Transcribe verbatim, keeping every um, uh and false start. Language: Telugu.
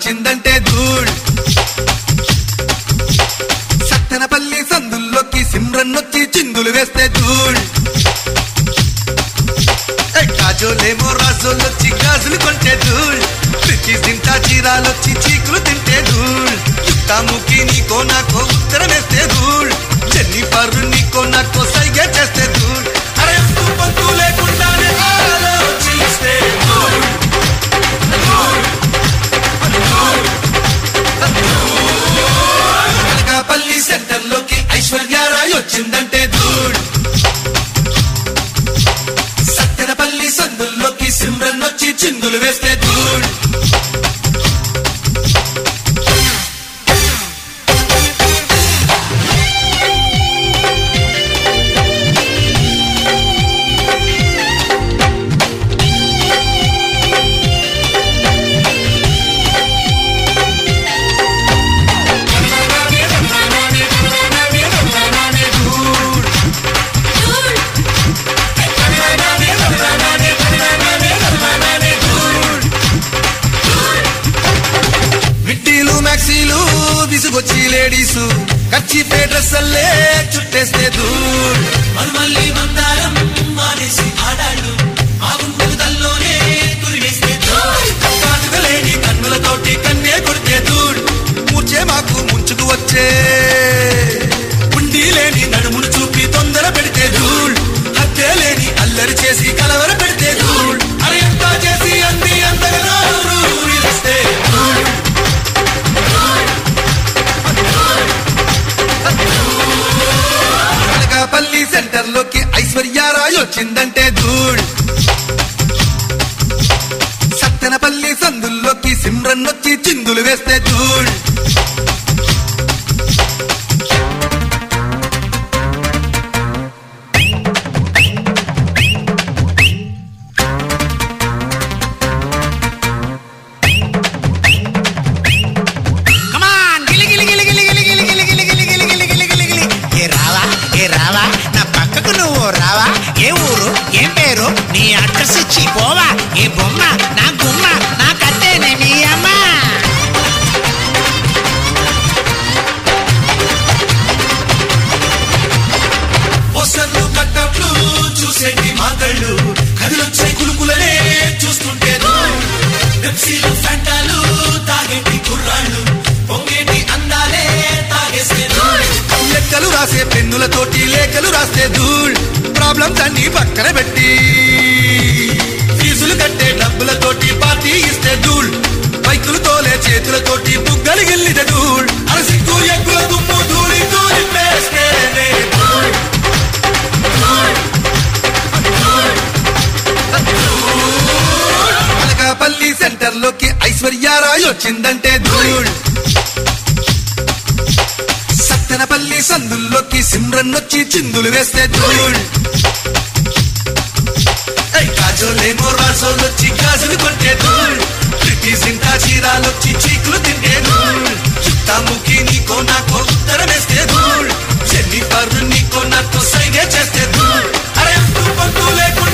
వచ్చిందంటే ధూళ్. సత్తెనపల్లి సందుల్లోకి సిమ్రన్ వచ్చి చిందులు వేస్తే ధూళ్. కాజోలేమో రాజోలొచ్చి గాజులు కొంటే ధూళ్. పిచ్చి సింటా చీరాలొచ్చి చీకులు తింటే ధూళ్. యుక్తాముఖి నీకో నాకో ఉత్తరం వేస్తే ధూళ్. జెన్నిఫర్ నీకో నాకో సైగే చేస్తే ధూళ్. అరే పంతు లేకుండానే ఆలోచిస్తే ధూళ్. అనకాపల్లి సెంటర్ లోకి ఐశ్వర్యారాయ్ వచ్చిందంటే ధూళ్. సత్తెనపల్లి సందుల్లోకి సిమ్రన్ వచ్చి చిందులు వేస్తే ధూళ్. విసుగొచ్చి లేడీసు కచ్చి పేడ్రస్సల్లే చుట్టేస్తే ధూళ్. మరుమల్లి మందారం మానేసి ఆడాళ్ళు ఆ గుండెలు తల్లోనే తురివేస్తే ధూళ్. కాటుకలేని కన్నులతోటి కన్నే కొడితే ధూళ్. మూర్చే మాకు ముంచుకు వచ్చే ఉండి లేని నడుమును చూపి తొందర పెడితే ధూళ్. హత్తే లేని అల్లరి చేసి కలవర పెడితే ధూళ్. అరే ఎంత చేసి అంది అంతగా ఊరిస్తే ధూళ్. అనకాపల్లి సెంటర్ లోకి ఐశ్వర్యారాయ్ వచ్చిందంటే ధూళ్. సత్తెనపల్లి సందుల్లోకి సిమ్రన్ వచ్చి చిందులు వేస్తే ధూళ్. నీ అడ్రస్ ఇచ్చి పోవా ఏ బొమ్మ నా గుమ్మ నా కట్టేనే నీ అమ్మ. పోస్టర్లు కట్టట్లు చూసేటి మాటళ్ళు కదిలొచ్చే కులుకులనే చూస్తుంటే పెప్సీలు ఫ్యాంటాలు తాగేటి కుర్రాళ్ళు పొంగేటి అందాలే తాగేస్తే లెక్కలు రాసే పెన్నులతోటి లేఖలు రాస్తే ధూళ్. ప్రాబ్లమ్స్ అన్ని పక్కన పెట్టి ఫీజులు కట్టే డబ్బులతోటి పార్టీ ఇస్తే ధూళ్. బైకులు తోలే చేతులతోటి బుగ్గలు గిల్లితే ధూళ్. అరసిగ్గు ఎగ్గుల దుమ్ము ధూళి ధూళి పేస్తేనే ధూళ్. అనకాపల్లి సెంటర్ లోకి ఐశ్వర్యారాయ్ వచ్చిందంటే ధూళ్. సత్తెనపల్లి సందుల్లోకి సిమ్రన్ వచ్చి చిందులు వేస్తే ధూళ్. కాజోలేమో రాజోలొచ్చి గాజులు కొంటే ధూళ్. పిచ్చి సింటా చీరాలొచ్చి చీకులు తింటే ధూళ్. యుక్తాముఖి నీకో నాకో ఉత్తరం వేస్తే ధూళ్. జెన్నిఫర్ నీకో నాకో సైగే చేస్తే ధూళ్. అరే పంతు లేకుండా